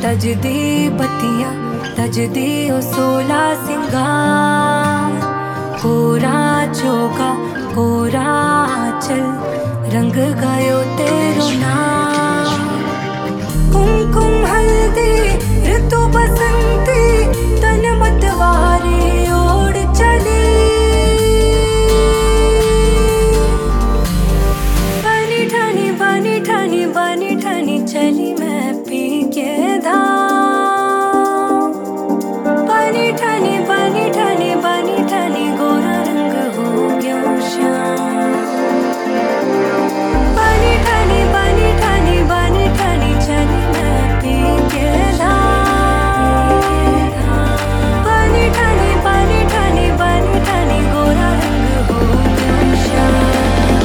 सजदी बत्तियां सजदी ओ सोला सिंगार, कोरा चौका कोरा चल रंग गयो तेरो नाम। कुमकुम हल्दी ऋतु बसंती तन मतवारी ओढ़ चली, बनी ठनी बनी ठनी बनी ठनी चली मैं पी के धाम। बनी ठनी बनी ठनी बनी ठनी गोरा रंग हो गयो श्याम। बनी ठनी बनी ठनी बनी ठनी चली मैं पी के धाम। बनी ठनी बनी ठनी बनी ठनी गोरा रंग हो गयो श्याम।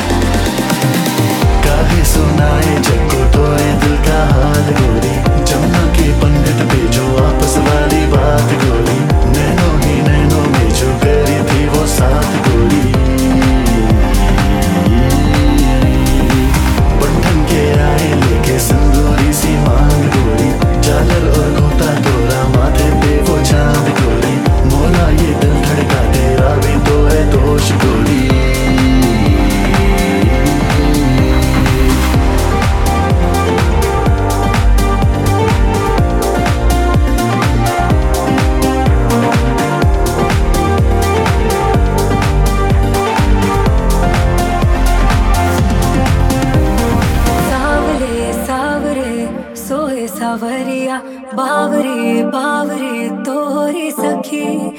काहे सुनाए जग को तोरे दिल का हाल गोरी, जमुना के पंडित पे जो आपस वाली बात गोरी, नैनों ही नैनों में जो करी थी वो साथ गोरी। बंधन के आए लेके सिंदूरी सी मांग गोरी, झालर और गोता तोरा माथे पे वो चांद गोरी, मोरा ये दिल धड़का तेरा भी तो है दोष गोरी। सोए सावरिया बावरे बावरे तोरी सखी,